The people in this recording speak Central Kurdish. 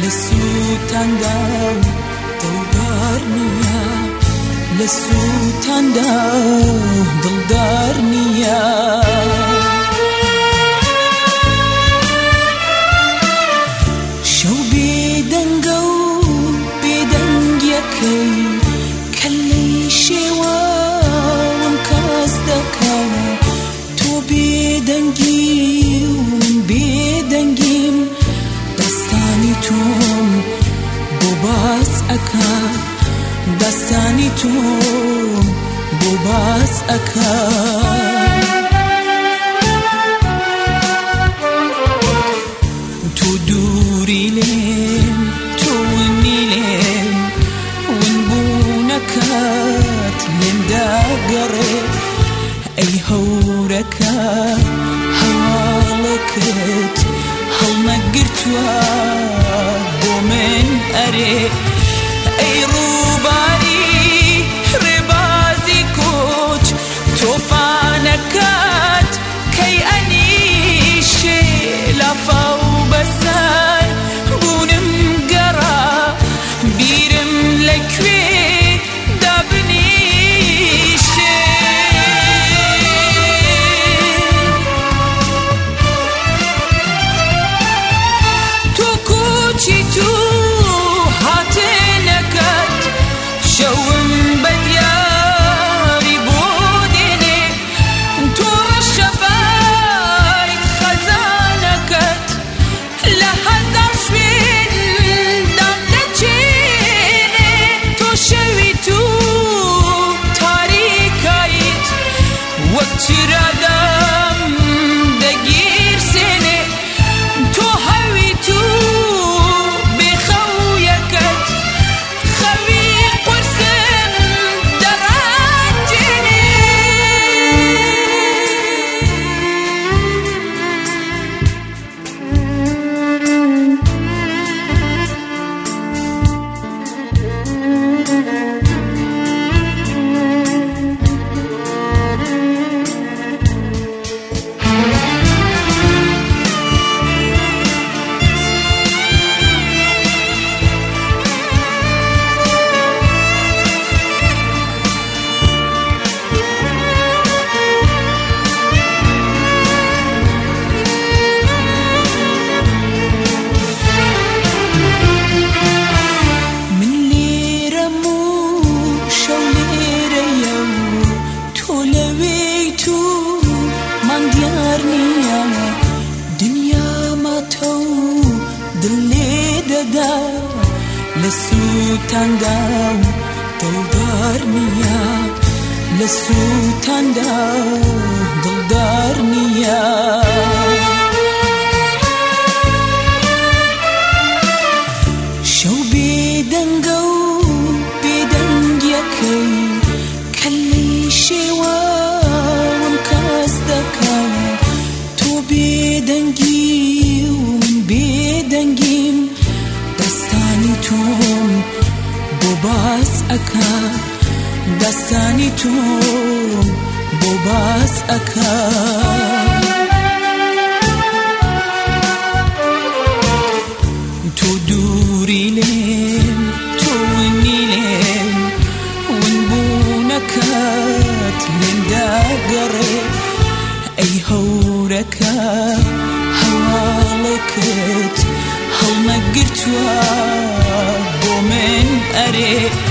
لسوتاندا دلدارنيا لسوتاندا دلدارنيا شو بيدنگو بيدنگيكي كلي شوا ومكازدكا تو بيدنگي بيدنگيم دستاني توم بوباس أكا دستاني توم بوباس أكا تو دوري لين تو ونيلين ونبونكات لنداقري أي هوركا هوالكت هالمقرتوا بومن أري أي روباري ربازي كوش توفانكات كي أنيشي لفاو بسان بونم قرا بيرم لكوي دابنيشي تو كوشي تو هاتنكات شوم بدياري بوديني تو رشبايت خزانكات لحظة شوين دمدتشيني تو شوي تو تاريكايت وكترادم دقير سني تو هوي تو بخويكت خوي قرسم درانجني لسوتاندا دلدارنيا لسوتاندا دلدارنيا شو بيدنگو بيدنگيكي كلي شوا ومكازدكا تو بيدنگي بيدنگيم دستاني توم بوباس أكا دستاني توم بوباس أكا تو دوري لين تو ونيلين ونبونكات لنداقري أي هوركا هوالكت هالمقرتوا بومن أري